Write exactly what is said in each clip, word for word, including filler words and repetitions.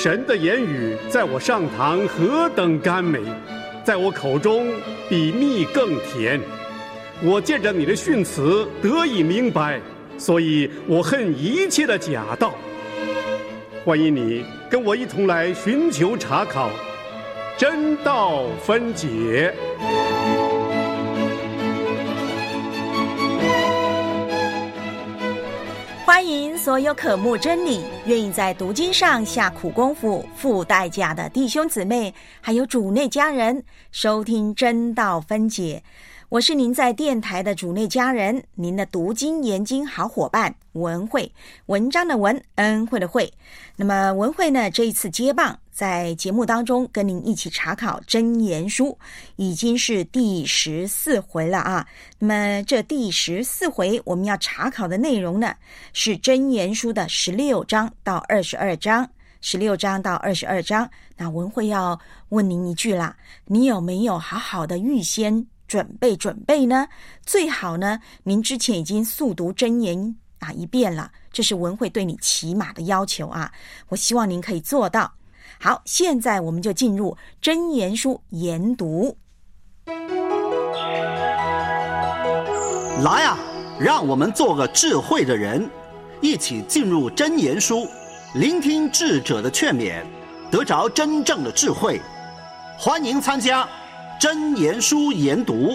神的言语在我上膛何等甘美，在我口中比蜜更甜。我借着你的训词得以明白，所以我恨一切的假道。欢迎你跟我一同来寻求查考真道分解。 欢迎所有渴慕真理、愿意在读经上下苦功夫、付代价的弟兄姊妹，还有主内家人，收听真道分解。我是您在电台的主内家人，您的读经研经好伙伴文慧，文章的文，恩惠的惠。那么文慧呢，这一次接棒，在节目当中跟您一起查考箴言书，已经是第十四回了啊。那么这第十四回我们要查考的内容呢，是箴言书的十六章到二十二章。十六章到二十二章，那文慧要问您一句啦，你有没有好好的预先准备准备呢？最好呢，您之前已经速读箴言啊一遍了，这是文慧对你起码的要求啊，我希望您可以做到。好，现在我们就进入箴言书研读。 来啊，让我们做个智慧的人，一起进入箴言书，聆听智者的劝勉，得着真正的智慧。欢迎参加箴言书研读。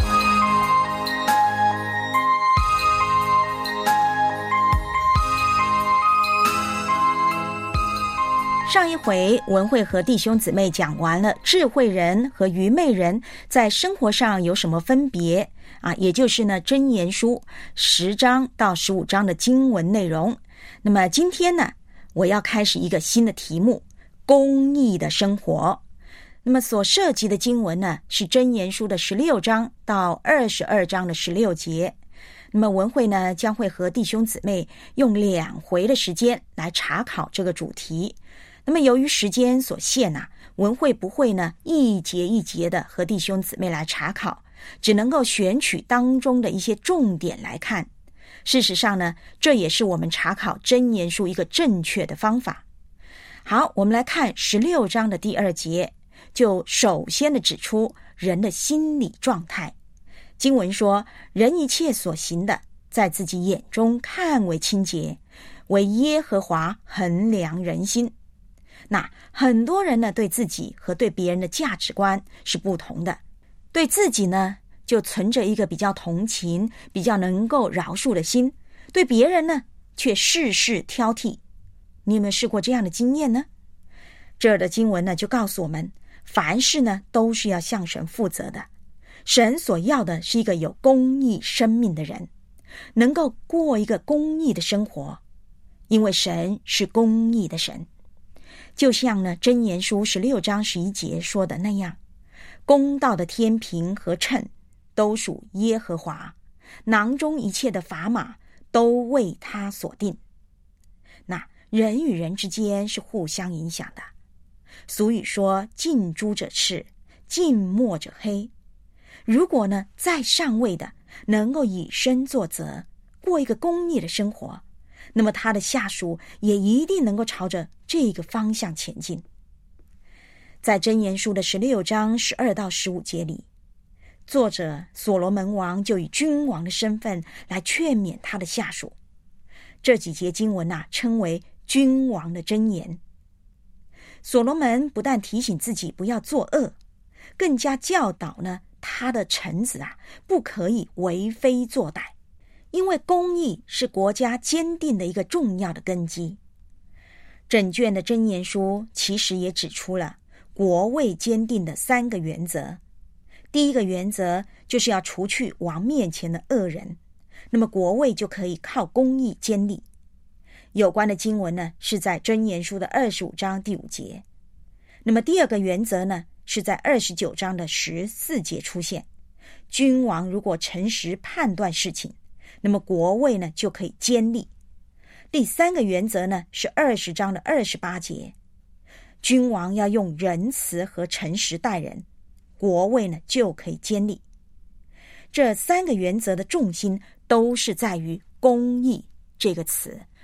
上一回文慧和弟兄姊妹讲完了智慧人和愚昧人在生活上有什么分别啊，也就是呢箴言书十章到十五章的经文内容。那么今天呢，我要开始一个新的题目，公义的生活。那么所涉及的经文呢，是箴言书的十六章到二十二章的十六节。那么文慧呢，将会和弟兄姊妹用两回的时间来查考这个主题。那么由于时间所限啊，文慧不会呢一节一节的和弟兄姊妹来查考，只能够选取当中的一些重点来看。事实上呢，这也是我们查考箴言书一个正确的方法。好，我们来看十六章的第二节，就首先的指出人的心理状态。经文说，人一切所行的，在自己眼中看为清洁，为耶和华衡量人心。那很多人呢，对自己和对别人的价值观是不同的。对自己呢，就存着一个比较同情、比较能够饶恕的心；对别人呢，却事事挑剔。你有没有试过这样的经验呢？这儿的经文呢，就告诉我们，凡事呢，都是要向神负责的。神所要的是一个有公义生命的人，能够过一个公义的生活，因为神是公义的神。就像呢箴言书十六章十一节说的那样，公道的天平和秤都属耶和华，囊中一切的砝码都为他所定。那人与人之间是互相影响的。俗语说，近朱者赤，近墨者黑。如果呢在上位的能够以身作则，过一个公义的生活，那么他的下属也一定能够朝着这个方向前进。在箴言书的十六章十二到十五节里，作者所罗门王就以君王的身份来劝勉他的下属。这几节经文啊，称为君王的箴言。所罗门不但提醒自己不要作恶，更加教导呢他的臣子啊，不可以为非作歹。因为公义是国家坚定的一个重要的根基。整卷的箴言书其实也指出了国位坚定的三个原则。第一个原则就是要除去王面前的恶人，那么国位就可以靠公义坚立。有关的经文呢，是在箴言书的二十五章第五节。那么第二个原则呢，是在二十九章的十四节出现。君王如果诚实判断事情，那么国位呢就可以坚立。第三个原则呢，是二十章的二十八节，君王要用仁慈和诚实待人，国位呢就可以坚立。这三个原则的重心都是在于公义这个词，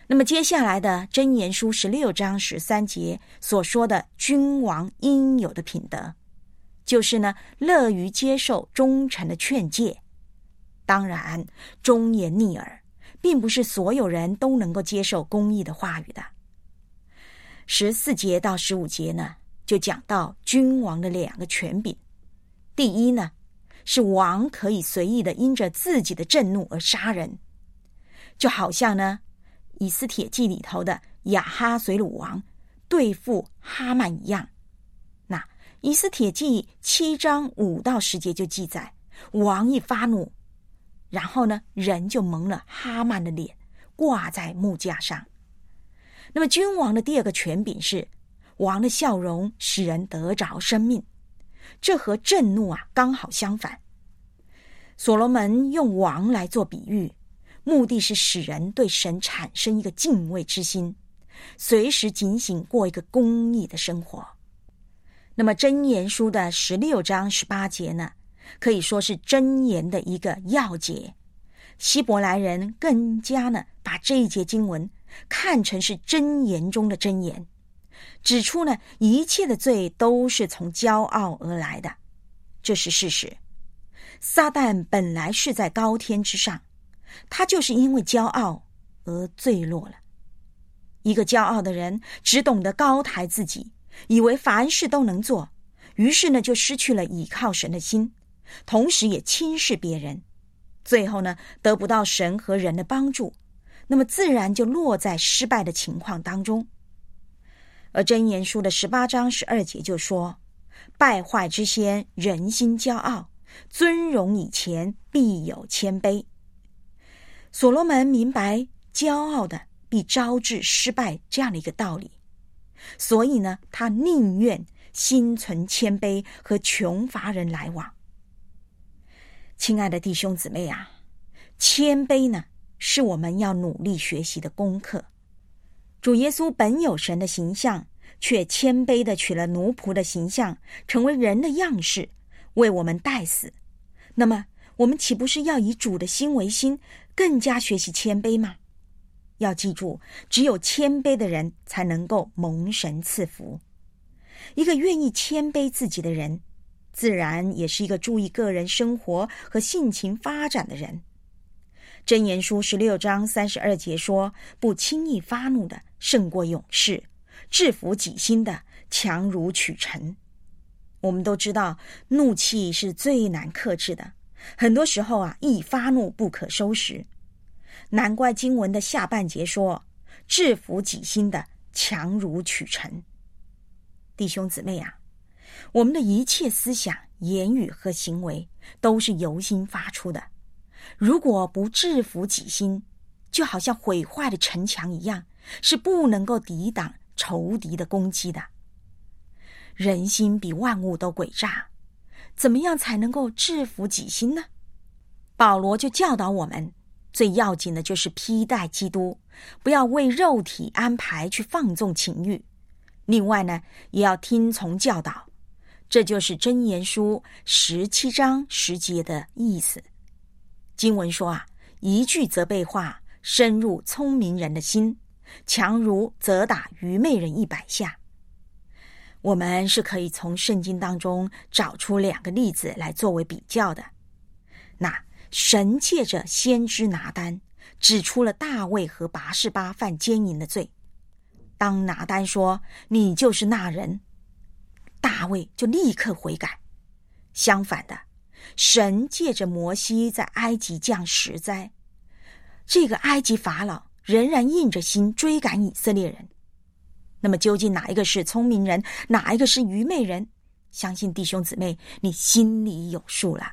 那么接下来的箴言书十六章十三节所说的君王应有的品德，就是呢，乐于接受忠诚的劝诫。当然，忠言逆耳，并不是所有人都能够接受公义的话语的。十四节到十五节呢，就讲到君王的两个权柄。第一呢，是王可以随意的因着自己的震怒而杀人，就好像呢以斯帖记里头的亚哈随鲁王对付哈曼一样。那以斯帖记七章五到十节就记载，王一发怒，然后呢人就蒙了哈曼的脸，挂在木架上。那么君王的第二个权柄是，王的笑容使人得着生命，这和震怒啊刚好相反。所罗门用王来做比喻，目的是使人对神产生一个敬畏之心，随时警醒过一个公义的生活。那么箴言书的十六章十八节呢，可以说是箴言的一个要节。希伯来人更加呢把这一节经文看成是箴言中的箴言，指出呢一切的罪都是从骄傲而来的，这是事实。撒旦本来是在高天之上，他就是因为骄傲而坠落了。一个骄傲的人只懂得高抬自己，以为凡事都能做，于是呢就失去了倚靠神的心，同时也轻视别人，最后呢得不到神和人的帮助，那么自然就落在失败的情况当中。而箴言书的十八章十二节就说，败坏之先人心骄傲，尊荣以前必有谦卑。所罗门明白骄傲的必招致失败这样的一个道理，所以呢他宁愿心存谦卑和穷乏人来往。亲爱的弟兄姊妹啊，谦卑呢是我们要努力学习的功课。主耶稣本有神的形象，却谦卑地取了奴仆的形象，成为人的样式，为我们代死。那么我们岂不是要以主的心为心，更加学习谦卑吗？要记住，只有谦卑的人才能够蒙神赐福。一个愿意谦卑自己的人，自然也是一个注意个人生活和性情发展的人。箴言书十六章三十二节说，不轻易发怒的胜过勇士，制服己心的强如取城。我们都知道怒气是最难克制的，很多时候啊一发怒不可收拾。难怪经文的下半节说，制服己心的强如取城。弟兄姊妹啊，我们的一切思想、言语和行为都是由心发出的，如果不制服己心，就好像毁坏的城墙一样，是不能够抵挡仇敌的攻击的。人心比万物都诡诈，怎么样才能够制服己心呢？保罗就教导我们，最要紧的就是披戴基督，不要为肉体安排去放纵情欲。另外呢，也要听从教导，这就是箴言书十七章十节的意思。经文说啊，一句责备话深入聪明人的心，强如责打愚昧人一百下。我们是可以从圣经当中找出两个例子来作为比较的。那神借着先知拿单指出了大卫和拔示巴犯奸淫的罪，当拿单说你就是那人，大卫就立刻悔改。相反的，神借着摩西在埃及降十灾，这个埃及法老仍然硬着心追赶以色列人。那么究竟哪一个是聪明人，哪一个是愚昧人？相信弟兄姊妹你心里有数了。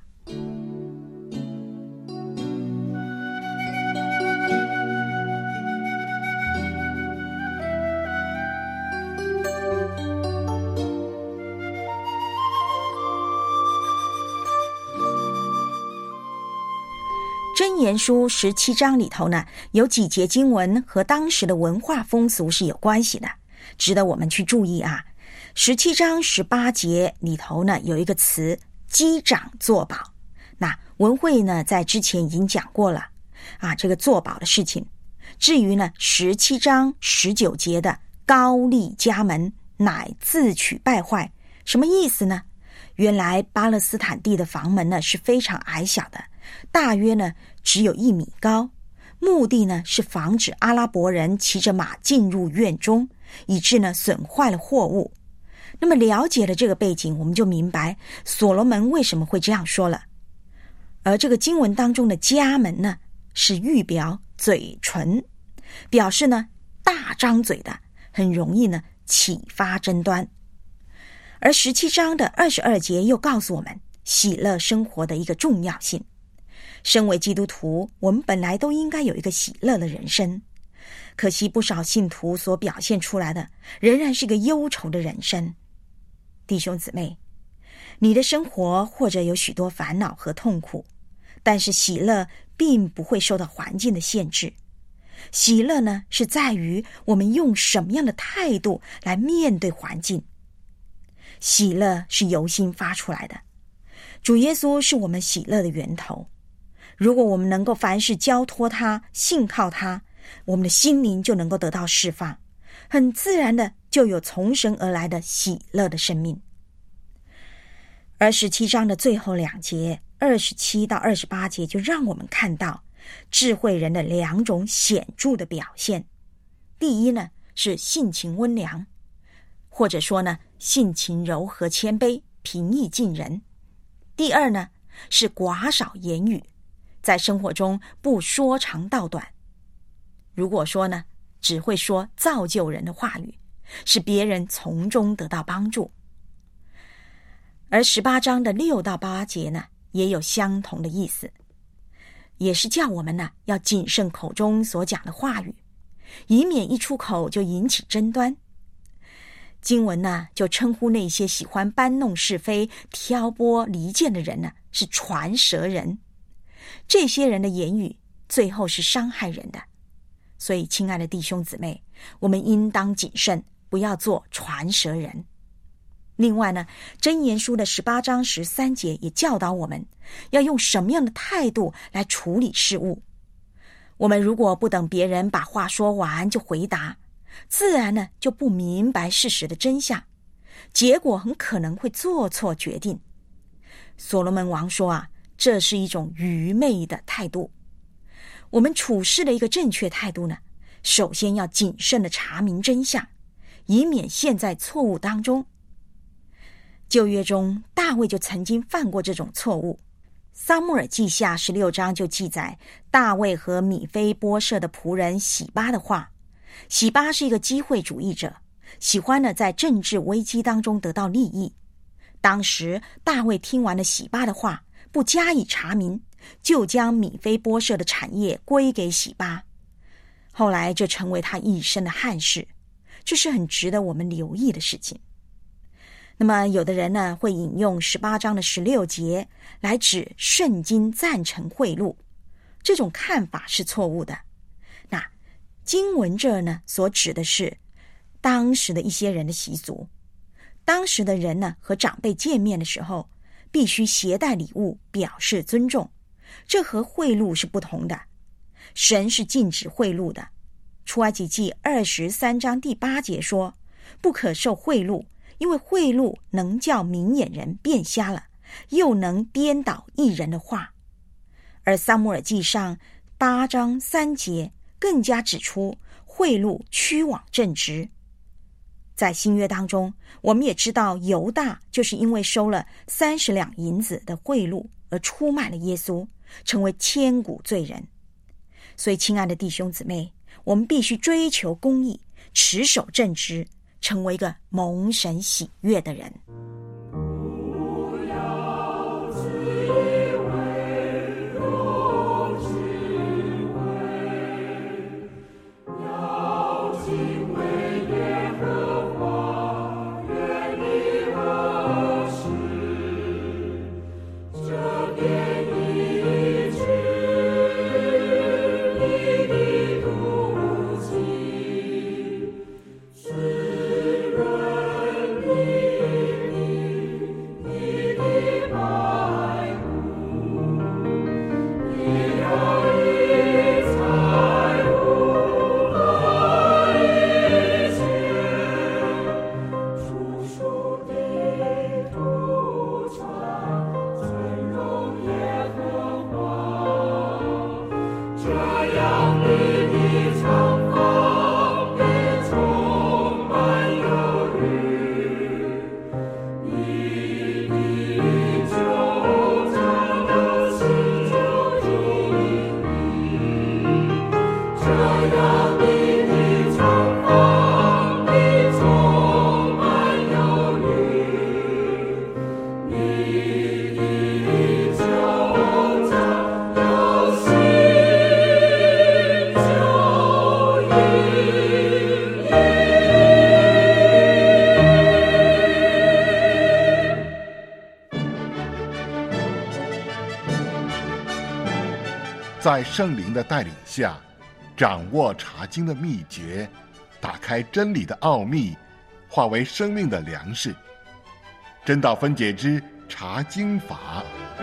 箴言书十七章里头呢，有几节经文和当时的文化风俗是有关系的，值得我们去注意啊。十七章十八节里头呢，有一个词击掌作保。那文慧呢在之前已经讲过了啊，这个作保的事情， 至于呢十七章十九节的高丽家门乃自取败坏，什么意思呢？原来巴勒斯坦地的房门呢是非常矮小的，大约呢只有一米高，目的呢是防止阿拉伯人骑着马进入院中，以致呢损坏了货物。那么了解了这个背景，我们就明白所罗门为什么会这样说了。而这个经文当中的家门呢，是预表嘴唇，表示呢大张嘴的，很容易呢启发争端。而十七章的二十二节又告诉我们喜乐生活的一个重要性。身为基督徒，我们本来都应该有一个喜乐的人生，可惜不少信徒所表现出来的仍然是个忧愁的人生。弟兄姊妹，你的生活或者有许多烦恼和痛苦，但是喜乐并不会受到环境的限制。喜乐呢，是在于我们用什么样的态度来面对环境。喜乐是由心发出来的，主耶稣是我们喜乐的源头。如果我们能够凡事交托他，信靠他，我们的心灵就能够得到释放，很自然的就有从神而来的喜乐的生命。而十七章的最后两节二十七到二十八节就让我们看到智慧人的两种显著的表现。第一呢，是性情温良，或者说呢性情柔和谦卑，平易近人。第二呢，是寡少言语，在生活中不说长道短。如果说呢，只会说造就人的话语，使别人从中得到帮助。而十八章的六到八节呢，也有相同的意思，也是叫我们呢要谨慎口中所讲的话语，以免一出口就引起争端。经文呢就称呼那些喜欢搬弄是非、挑拨离间的人呢是传舌人。这些人的言语最后是伤害人的，所以亲爱的弟兄姊妹，我们应当谨慎，不要做传舌人。另外呢，箴言书的十八章十三节也教导我们要用什么样的态度来处理事物。我们如果不等别人把话说完就回答，自然呢就不明白事实的真相，结果很可能会做错决定。所罗门王说啊，这是一种愚昧的态度。我们处事的一个正确态度呢，首先要谨慎的查明真相，以免陷在错误当中。旧约中大卫就曾经犯过这种错误。撒母耳记下十六章就记载大卫和米非波设的仆人洗巴的话。洗巴是一个机会主义者，喜欢呢在政治危机当中得到利益。当时大卫听完了洗巴的话，不加以查明，就将米非波设的产业归给洗巴。后来这成为他一生的憾事，这是很值得我们留意的事情。那么有的人呢会引用十八章的十六节来指圣经赞成贿赂，这种看法是错误的。那经文这呢所指的是当时的一些人的习俗。当时的人呢和长辈见面的时候必须携带礼物表示尊重，这和贿赂是不同的。神是禁止贿赂的。出埃及记二十三章第八节说，不可受贿赂，因为贿赂能叫明眼人变瞎了，又能颠倒义人的话。而撒母耳记上八章三节更加指出贿赂屈枉正直。在新约当中，我们也知道犹大就是因为收了三十两银子的贿赂而出卖了耶稣，成为千古罪人。所以亲爱的弟兄姊妹，我们必须追求公义，持守正直，成为一个蒙神喜悦的人。 在圣灵的带领下，掌握查经的秘诀，打开真理的奥秘，化为生命的粮食。真道分解之查经法。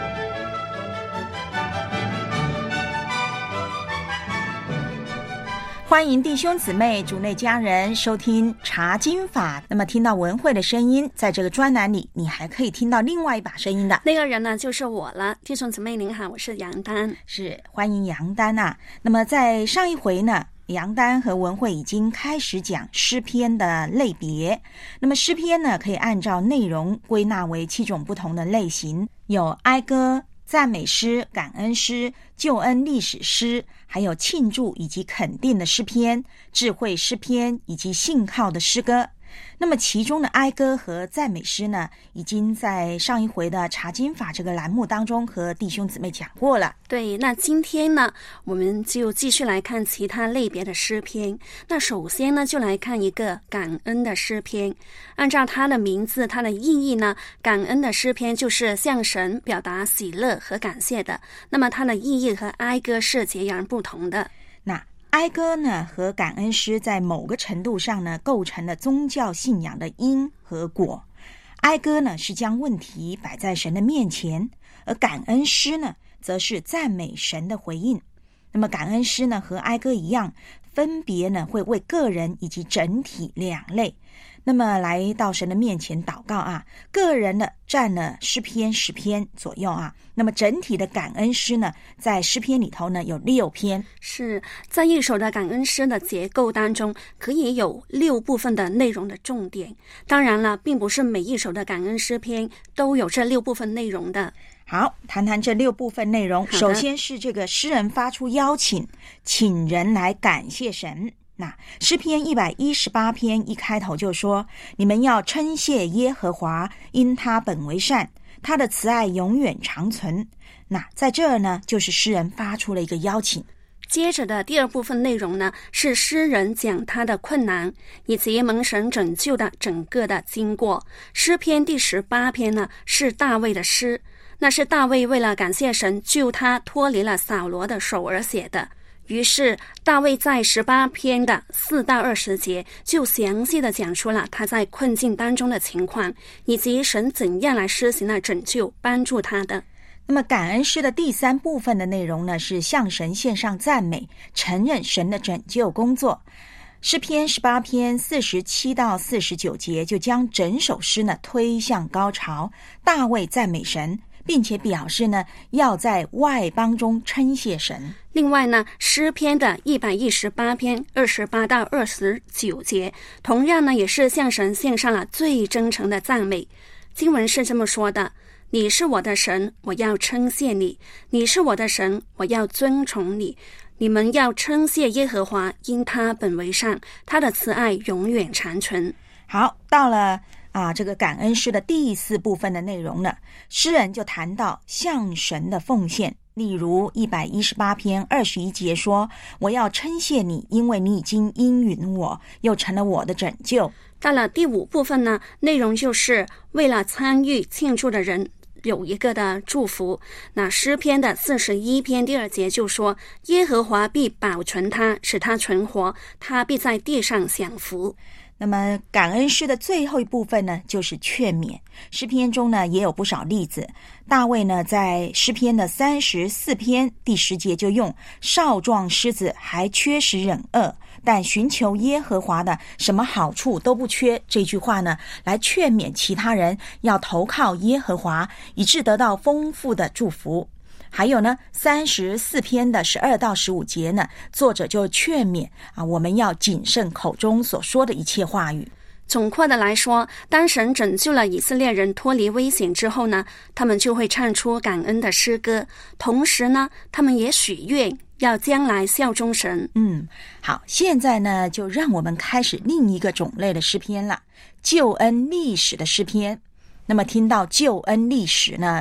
欢迎弟兄姊妹、主内家人收听查经法。那么听到文慧的声音，在这个专栏里，你还可以听到另外一把声音的。 那个人呢，就是我了。弟兄姊妹您好，我是杨丹。 是，欢迎杨丹啊。那么在上一回呢，杨丹和文慧已经开始讲诗篇的类别。那么诗篇呢，可以按照内容归纳为七种不同的类型，有哀歌、赞美诗、感恩诗、救恩历史诗，还有庆祝以及肯定的诗篇、智慧诗篇以及信靠的诗歌。那么其中的哀歌和赞美诗呢，已经在上一回的查经法这个栏目当中和弟兄姊妹讲过了。 对，那今天呢，我们就继续来看其他类别的诗篇。那首先呢，就来看一个感恩的诗篇。按照它的名字，它的意义呢，感恩的诗篇就是向神表达喜乐和感谢的。那么它的意义和哀歌是截然不同的。 那哀歌呢和感恩诗在某个程度上呢，构成了宗教信仰的因和果。哀歌呢是将问题摆在神的面前，而感恩诗呢则是赞美神的回应。那么感恩诗呢和哀歌一样，分别呢会为个人以及整体两类。那么来到神的面前祷告啊，个人的占了诗篇十篇左右啊，那么整体的感恩诗呢，在诗篇里头呢有六篇。 是在一首的感恩诗的结构当中，可以有六部分的内容的重点。当然了，并不是每一首的感恩诗篇都有这六部分内容的。 好，谈谈这六部分内容。首先是这个诗人发出邀请，请人来感谢神。那诗篇一百一十八篇一开头就说，你们要称谢耶和华，因他本为善，他的慈爱永远长存。那在这儿呢，就是诗人发出了一个邀请。 接着的第二部分内容呢，是诗人讲他的困难以及蒙神拯救的整个的经过。诗篇第十八篇呢，是大卫的诗，那是大卫为了感谢神救他脱离了扫罗的手而写的。于是大卫在十八篇的四到二十节就详细的讲出了他在困境当中的情况，以及神怎样来施行了拯救帮助他的。 那么感恩诗的第三部分的内容呢，是向神献上赞美，承认神的拯救工作。诗篇十八篇四十七到四十九节就将整首诗呢推向高潮，大卫赞美神，并且表示呢要在外邦中称谢神。 另外呢，诗篇的一百一十八篇二十八到二十九节同样呢也是向神献上了最真诚的赞美。经文是这么说的，你是我的神，我要称谢你，你是我的神，我要尊崇你。你们要称谢耶和华，因他本为善，他的慈爱永远长存。 好，到了啊，这个感恩诗的第四部分的内容呢，诗人就谈到向神的奉献。例如一百一十八篇二十一节说，我要称谢你，因为你已经应允我，又成了我的拯救。 到了第五部分呢，内容就是为了参与庆祝的人有一个的祝福。那诗篇的四十一篇第二节就说，耶和华必保存他，使他存活，他必在地上享福。 那么感恩诗的最后一部分呢，就是劝勉。诗篇中呢也有不少例子。大卫呢在诗篇的三十四篇第十节就用少壮狮子还缺食忍饿，但寻求耶和华的什么好处都不缺，这句话呢来劝勉其他人要投靠耶和华，以致得到丰富的祝福。还有呢，三十四篇的十二到十五节呢，作者就劝勉啊，我们要谨慎口中所说的一切话语。 总括的来说，当神拯救了以色列人脱离危险之后呢，他们就会唱出感恩的诗歌，同时呢，他们也许愿要将来效忠神。 嗯，好，现在呢，就让我们开始另一个种类的诗篇了，救恩历史的诗篇。那么听到救恩历史呢，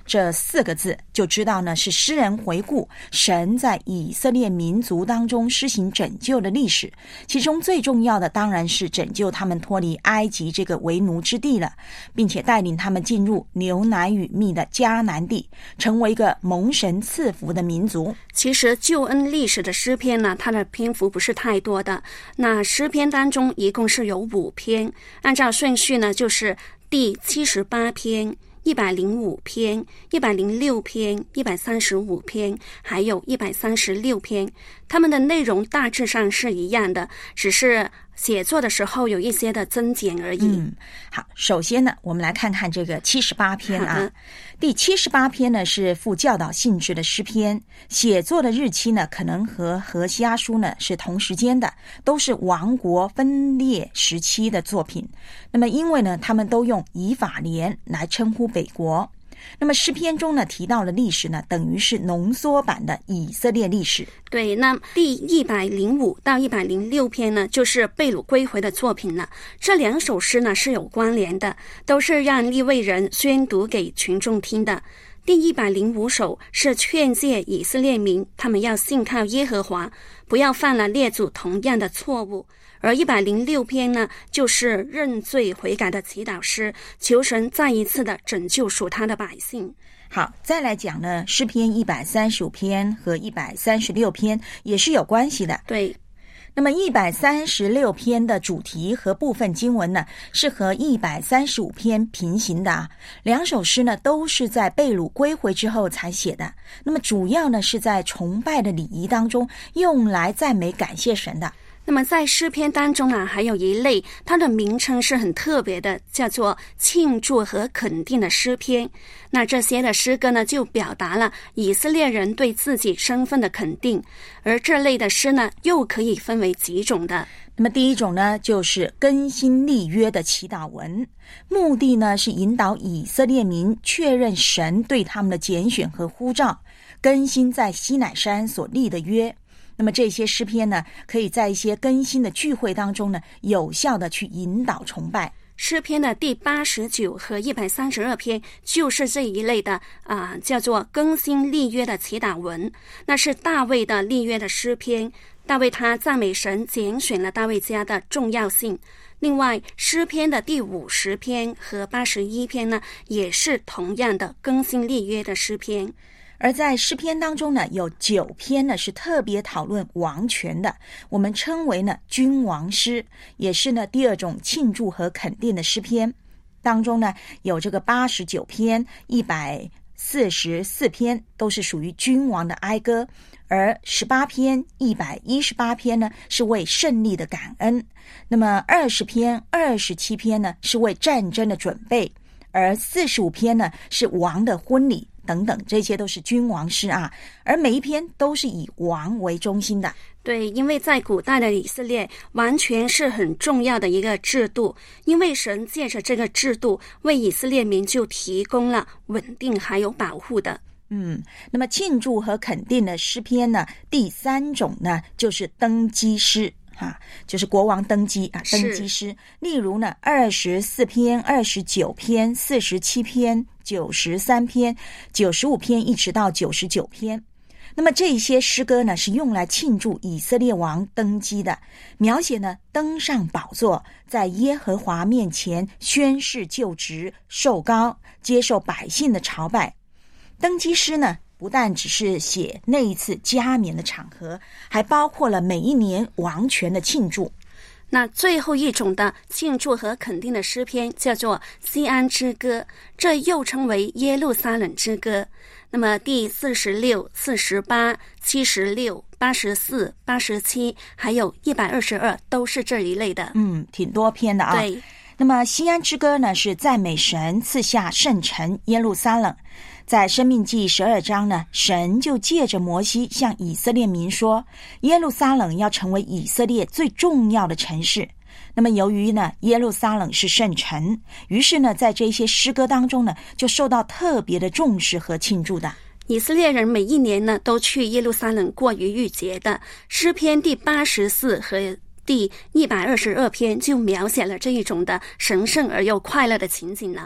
这四个字，就知道呢是诗人回顾神在以色列民族当中施行拯救的历史，其中最重要的当然是拯救他们脱离埃及这个为奴之地了，并且带领他们进入牛奶与蜜的迦南地，成为一个蒙神赐福的民族。 其实救恩历史的诗篇呢，它的篇幅不是太多的，那诗篇当中一共是有五篇，按照顺序呢就是第七十八篇、一百零五篇、一百零六篇、一百三十五篇，还有一百三十六篇。它们的内容大致上是一样的，只是写作的时候有一些的增减而已。 嗯，好，首先呢，我们来看看这个七十八篇啊。第七十八篇呢是附教导性质的诗篇，写作的日期呢可能和何西阿书呢是同时间的，都是王国分裂时期的作品。那么因为呢他们都用以法莲来称呼北国，那么诗篇中呢提到的历史呢等于是浓缩版的以色列历史。 对，那第一百零五到一百零六篇呢就是被掳归回的作品了。这两首诗呢是有关联的，都是让利未人宣读给群众听的。第一百零五首是劝诫以色列民，他们要信靠耶和华，不要犯了列祖同样的错误。而一百零六篇呢就是认罪悔改的祈祷诗，求神再一次的拯救属他的百姓。 好，再来讲呢，诗篇一百三十五篇和一百三十六篇也是有关系的。 对， 那么一百三十六篇的主题和部分经文呢是和一百三十五篇平行的啊。两首诗呢都是在被掳归回之后才写的，那么主要呢是在崇拜的礼仪当中用来赞美感谢神的。 那么在诗篇当中呢，还有一类它的名称是很特别的，叫做庆祝和肯定的诗篇。那这些的诗歌呢就表达了以色列人对自己身份的肯定，而这类的诗呢又可以分为几种的。 那么第一种呢就是更新立约的祈祷文，目的呢是引导以色列民确认神对他们的拣选和呼召，更新在西乃山所立的约。那么这些诗篇呢可以在一些更新的聚会当中呢有效的去引导崇拜。 诗篇的第八十九和一百三十二篇就是这一类的啊、呃，叫做更新立约的祈祷文，那是大卫的立约的诗篇。大卫他赞美神拣选了大卫家的重要性。另外诗篇的第五十篇和八十一篇呢也是同样的更新立约的诗篇。 而在诗篇当中呢有九篇呢是特别讨论王权的，我们称为呢君王诗，也是呢第二种庆祝和肯定的诗篇。当中呢有这个八十九篇、一百四十四篇都是属于君王的哀歌，而十八篇、一百一十八篇呢是为胜利的感恩。那么二十篇、二十七篇呢是为战争的准备，而四十五篇呢是王的婚礼等等，这些都是君王诗啊，而每一篇都是以王为中心的。 对，因为在古代的以色列，王权是很重要的一个制度，因为神借着这个制度为以色列民就提供了稳定还有保护的。 嗯，那么庆祝和肯定的诗篇呢，第三种呢就是登基诗。啊，就是国王登基啊，登基诗。例如呢，二十四篇、二十九篇、四十七篇、九十三篇、九十五篇，一直到九十九篇。那么这些诗歌呢，是用来庆祝以色列王登基的，描写呢登上宝座，在耶和华面前宣誓就职、受膏，接受百姓的朝拜。登基诗呢，不但只是写那一次加冕的场合，还包括了每一年王权的庆祝。 那最后一种的庆祝和肯定的诗篇叫做西安之歌，这又称为耶路撒冷之歌。那么第四十六、四十八、七十六、八十四、八十七还有一百二十二都是这一类的。 嗯，挺多篇的啊。 对。 那么西安之歌呢，是赞美神赐下圣城耶路撒冷。在申命记十二章呢，神就借着摩西向以色列民说，耶路撒冷要成为以色列最重要的城市。那么由于呢耶路撒冷是圣城，于是呢在这些诗歌当中呢就受到特别的重视和庆祝的。 以色列人每一年呢都去耶路撒冷过逾越节的。诗篇第八十四和第一百二十二篇就描写了这一种的神圣而又快乐的情景了。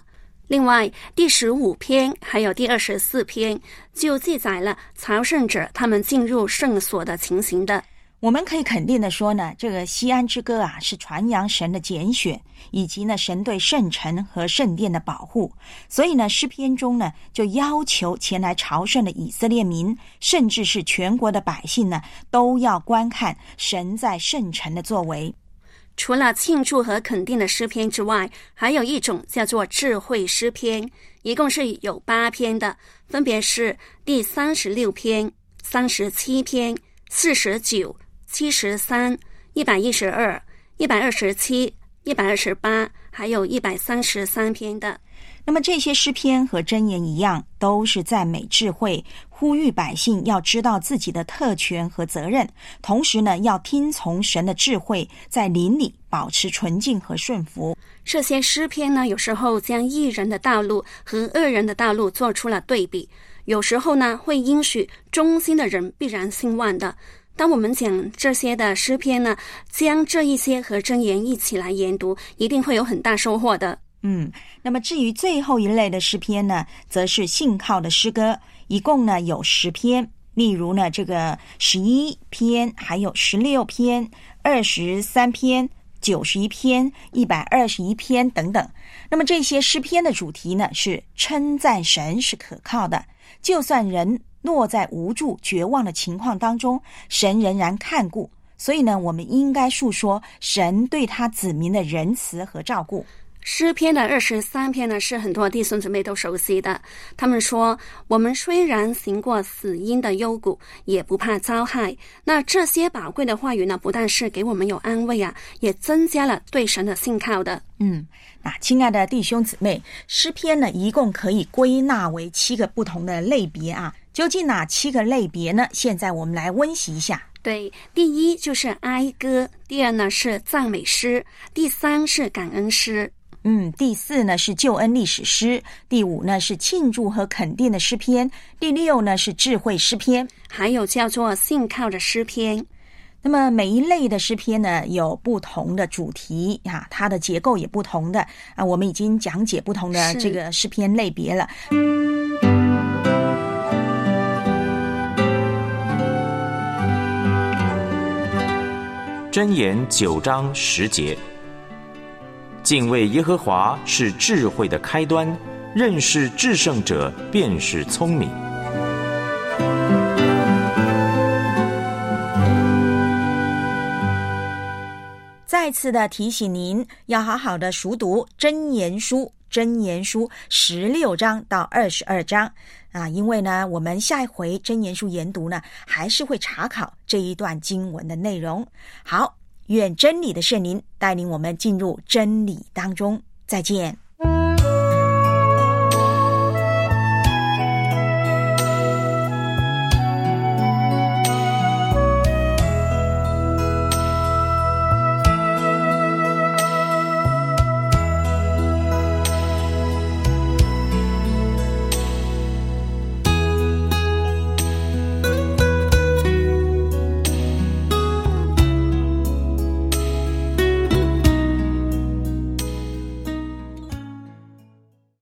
另外，第十五篇还有第二十四篇就记载了朝圣者他们进入圣所的情形的。 我们可以肯定的说呢，这个西安之歌啊，是传扬神的拣选，以及呢神对圣城和圣殿的保护。所以呢，诗篇中呢就要求前来朝圣的以色列民，甚至是全国的百姓呢，都要观看神在圣城的作为。 除了庆祝和肯定的诗篇之外，还有一种叫做智慧诗篇，一共是有八篇的，分别是第三十六篇、三十七篇、四十九、七十三、一百一十二、一百二十七、一百二十八，还有一百三十三篇的。 那么这些诗篇和箴言一样，都是赞美智慧，呼吁百姓要知道自己的特权和责任，同时呢，要听从神的智慧，在灵里保持纯净和顺服。 这些诗篇呢，有时候将义人的道路和恶人的道路做出了对比，有时候呢，会应许忠心的人必然兴旺的。当我们讲这些的诗篇呢，将这一些和箴言一起来研读，一定会有很大收获的。 嗯，那么至于最后一类的诗篇呢，则是信靠的诗歌，一共呢有十篇。例如呢，这个十一篇，还有十六篇、二十三篇、九十一篇、一百二十一篇等等。那么这些诗篇的主题呢，是称赞神是可靠的，就算人落在无助、绝望的情况当中，神仍然看顾。所以呢，我们应该述说神对他子民的仁慈和照顾。 诗篇的二十三篇呢，是很多弟兄姊妹都熟悉的。他们说，我们虽然行过死荫的幽谷，也不怕遭害。那这些宝贵的话语呢，不但是给我们有安慰啊，也增加了对神的信靠的。 嗯，那亲爱的弟兄姊妹，诗篇呢，一共可以归纳为七个不同的类别啊。究竟哪七个类别呢？现在我们来温习一下。 对，第一就是哀歌，第二呢是赞美诗，第三是感恩诗。 嗯，第四呢是救恩历史诗，第五呢是庆祝和肯定的诗篇，第六呢是智慧诗篇， 还有叫做信靠的诗篇。 那么每一类的诗篇呢，有不同的主题啊，它的结构也不同的啊。我们已经讲解不同的这个诗篇类别了。 箴言九章十节。敬畏耶和华是智慧的开端，认识至圣者便是聪明。 再次的提醒您，要好好的熟读箴言书，箴言书十六章到二十二章啊，因为呢，我们下一回箴言书研读呢，还是会查考这一段经文的内容。好。愿真理的圣灵带领我们进入真理当中。再见。